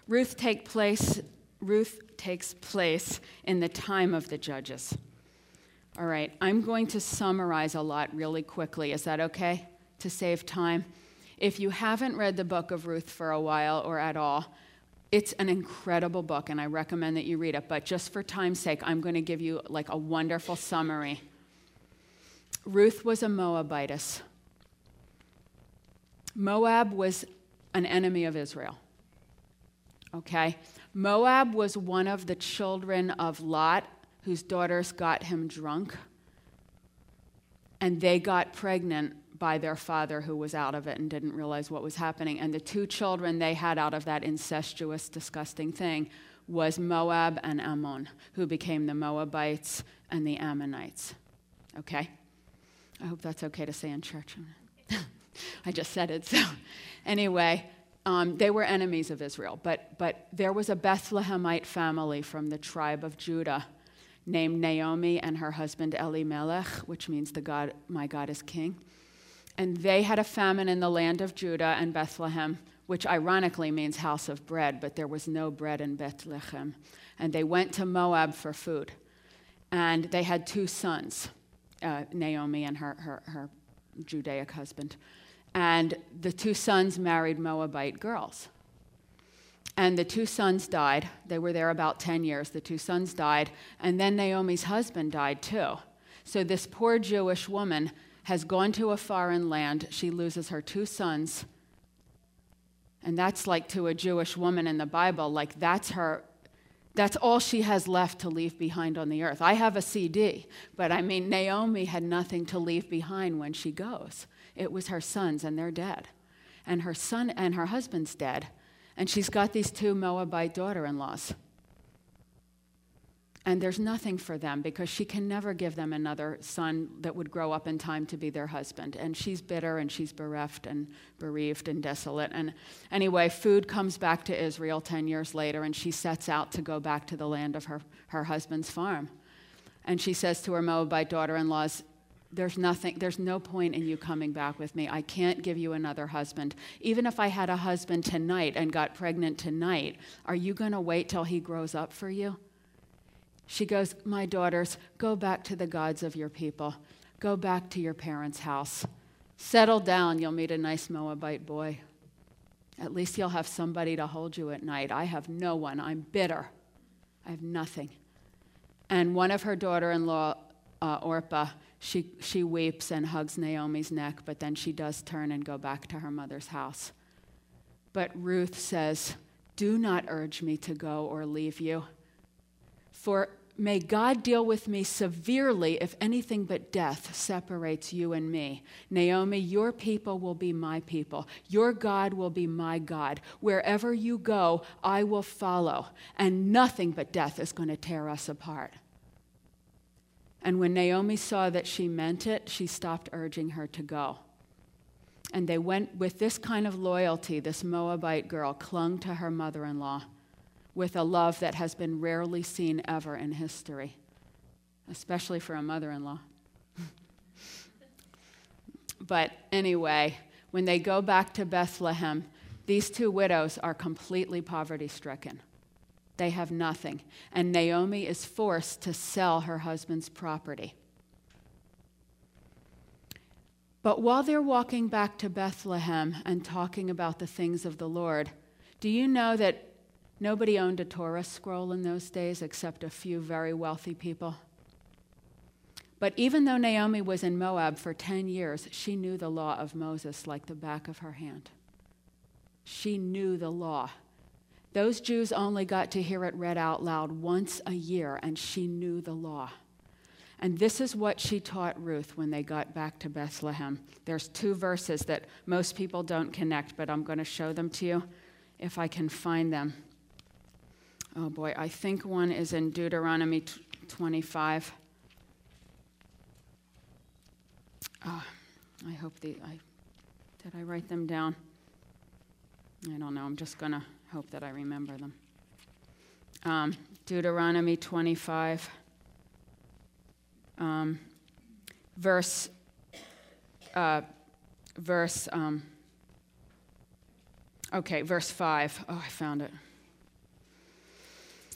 Ruth takes place in the time of the judges. All right, I'm going to summarize a lot really quickly. Is that okay, to save time? If you haven't read the book of Ruth for a while or at all, it's an incredible book, and I recommend that you read it. But just for time's sake, I'm going to give you like a wonderful summary. Ruth was a Moabitess. Moab was an enemy of Israel. Okay? Moab was one of the children of Lot, whose daughters got him drunk, and they got pregnant by their father, who was out of it and didn't realize what was happening. And the two children they had out of that incestuous, disgusting thing was Moab and Ammon, who became the Moabites and the Ammonites. Okay? I hope that's okay to say in church. I just said it. So anyway, they were enemies of Israel. But there was a Bethlehemite family from the tribe of Judah named Naomi and her husband Elimelech, which means my God is king. And they had a famine in the land of Judah and Bethlehem, which ironically means house of bread, but there was no bread in Bethlehem. And they went to Moab for food. And they had two sons, Naomi and her Judaic husband. And the two sons married Moabite girls. And the two sons died. They were there about 10 years. The two sons died. And then Naomi's husband died too. So this poor Jewish woman has gone to a foreign land. She loses her two sons. And that's like, to a Jewish woman in the Bible, like that's all she has left to leave behind on the earth. I have a CD, but I mean, Naomi had nothing to leave behind when she goes. It was her sons, and they're dead. And her son and her husband's dead. And she's got these two Moabite daughter-in-laws. And there's nothing for them because she can never give them another son that would grow up in time to be their husband. And she's bitter and she's bereft and bereaved and desolate. And anyway, food comes back to Israel 10 years later, and she sets out to go back to the land of her husband's farm. And she says to her Moabite daughter-in-laws, there's no point in you coming back with me. I can't give you another husband. Even if I had a husband tonight and got pregnant tonight, are you going to wait till he grows up for you? She goes, my daughters, go back to the gods of your people. Go back to your parents' house. Settle down. You'll meet a nice Moabite boy. At least you'll have somebody to hold you at night. I have no one. I'm bitter. I have nothing. And one of her daughter-in-law, Orpah, she weeps and hugs Naomi's neck, but then she does turn and go back to her mother's house. But Ruth says, do not urge me to go or leave you. For may God deal with me severely if anything but death separates you and me. Naomi, your people will be my people. Your God will be my God. Wherever you go, I will follow. And nothing but death is going to tear us apart. And when Naomi saw that she meant it, she stopped urging her to go. And they went with this kind of loyalty. This Moabite girl clung to her mother-in-law with a love that has been rarely seen ever in history, especially for a mother-in-law. But anyway, when they go back to Bethlehem, these two widows are completely poverty-stricken. They have nothing. And Naomi is forced to sell her husband's property. But while they're walking back to Bethlehem and talking about the things of the Lord, do you know that nobody owned a Torah scroll in those days except a few very wealthy people? But even though Naomi was in Moab for 10 years, she knew the law of Moses like the back of her hand. She knew the law. Those Jews only got to hear it read out loud once a year, and she knew the law. And this is what she taught Ruth when they got back to Bethlehem. There's two verses that most people don't connect, but I'm going to show them to you if I can find them. Oh boy, I think one is in Deuteronomy 25. I hope did I write them down? I don't know, I'm just going to hope that I remember them. Deuteronomy 25, verse 5. Oh, I found it.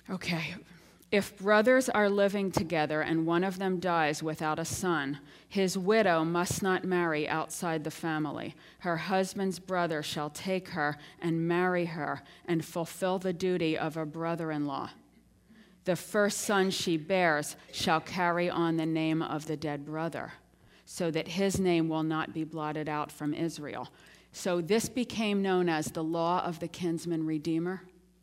Okay. If brothers are living together and one of them dies without a son, his widow must not marry outside the family. Her husband's brother shall take her and marry her and fulfill the duty of a brother-in-law. The first son she bears shall carry on the name of the dead brother, so that his name will not be blotted out from Israel. So this became known as the law of the kinsman redeemer.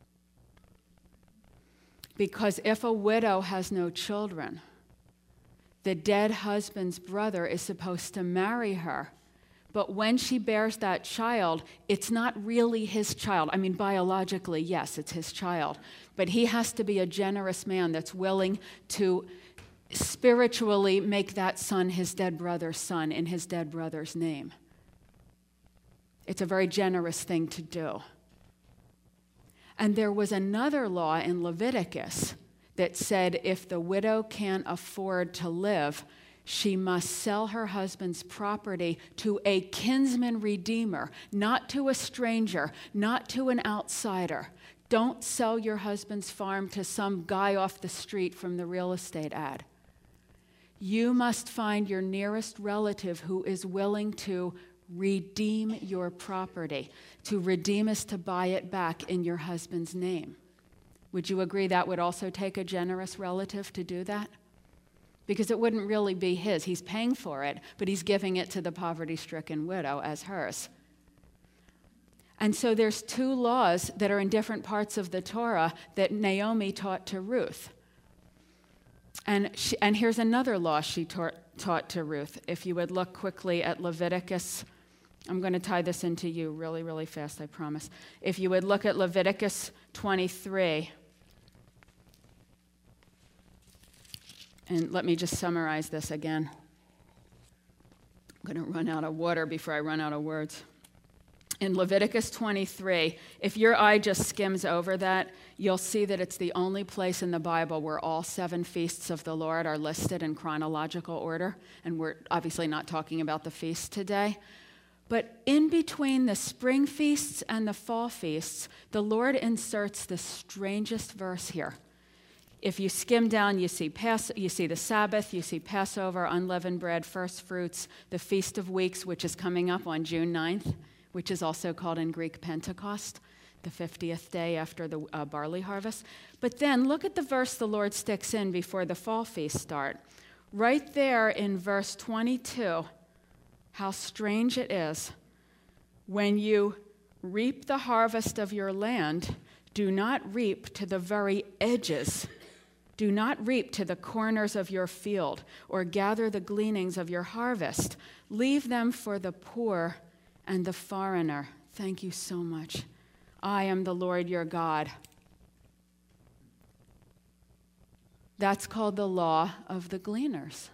Because if a widow has no children, the dead husband's brother is supposed to marry her. But when she bears that child, it's not really his child. I mean, biologically, yes, it's his child. But he has to be a generous man that's willing to spiritually make that son his dead brother's son in his dead brother's name. It's a very generous thing to do. And there was another law in Leviticus that said if the widow can't afford to live, she must sell her husband's property to a kinsman redeemer, not to a stranger, not to an outsider. Don't sell your husband's farm to some guy off the street from the real estate ad. You must find your nearest relative who is willing to redeem your property. To redeem is to buy it back in your husband's name. Would you agree that would also take a generous relative to do that? Because it wouldn't really be his. He's paying for it, but he's giving it to the poverty-stricken widow as hers. And so there's two laws that are in different parts of the Torah that Naomi taught to Ruth. And here's another law she taught to Ruth. If you would look quickly at Leviticus, I'm going to tie this into you really, really fast, I promise. If you would look at Leviticus 23, and let me just summarize this again. I'm going to run out of water before I run out of words. In Leviticus 23, if your eye just skims over that, you'll see that it's the only place in the Bible where all 7 feasts of the Lord are listed in chronological order. And we're obviously not talking about the feasts today. But in between the spring feasts and the fall feasts, the Lord inserts the strangest verse here. If you skim down, you see the Sabbath, you see Passover, unleavened bread, first fruits, the Feast of Weeks, which is coming up on June 9th, which is also called in Greek Pentecost, the 50th day after the barley harvest. But then look at the verse the Lord sticks in before the fall feast start. Right there in verse 22, how strange it is. When you reap the harvest of your land, do not reap to the very edges. Do not reap to the corners of your field or gather the gleanings of your harvest. Leave them for the poor and the foreigner. Thank you so much. I am the Lord your God. That's called the law of the gleaners.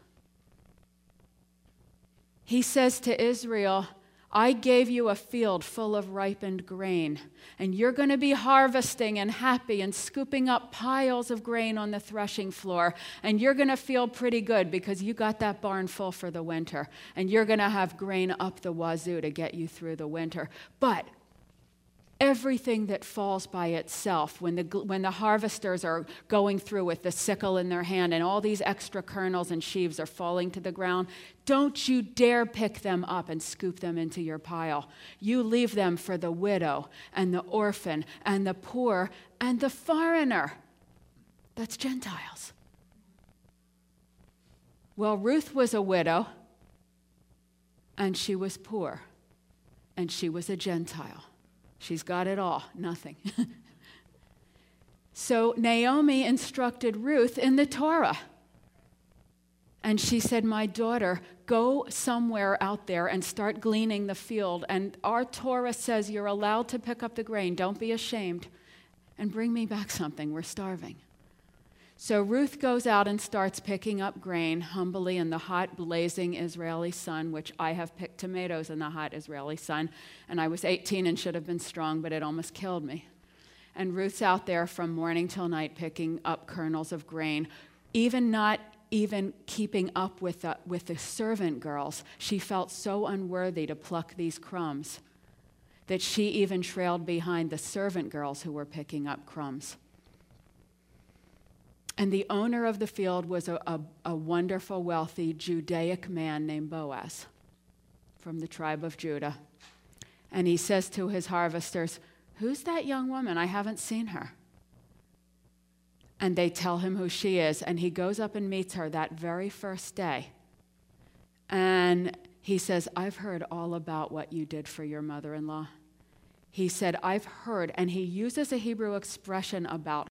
He says to Israel, I gave you a field full of ripened grain, and you're going to be harvesting and happy and scooping up piles of grain on the threshing floor, and you're going to feel pretty good because you got that barn full for the winter, and you're going to have grain up the wazoo to get you through the winter. But everything that falls by itself, when the harvesters are going through with the sickle in their hand and all these extra kernels and sheaves are falling to the ground, don't you dare pick them up and scoop them into your pile. You leave them for the widow and the orphan and the poor and the foreigner. That's Gentiles. Well, Ruth was a widow, and she was poor, and she was a Gentile. She's got it all, nothing. So Naomi instructed Ruth in the Torah. And she said, my daughter, go somewhere out there and start gleaning the field. And our Torah says you're allowed to pick up the grain. Don't be ashamed. And bring me back something. We're starving. So Ruth goes out and starts picking up grain humbly in the hot, blazing Israeli sun, which I have picked tomatoes in the hot Israeli sun. And I was 18 and should have been strong, but it almost killed me. And Ruth's out there from morning till night picking up kernels of grain, not even keeping up with the servant girls. She felt so unworthy to pluck these crumbs that she even trailed behind the servant girls who were picking up crumbs. And the owner of the field was a wonderful, wealthy Judaic man named Boaz from the tribe of Judah. And he says to his harvesters, "Who's that young woman? I haven't seen her." And they tell him who she is, and he goes up and meets her that very first day. And he says, "I've heard all about what you did for your mother-in-law." He said, "I've heard," and he uses a Hebrew expression about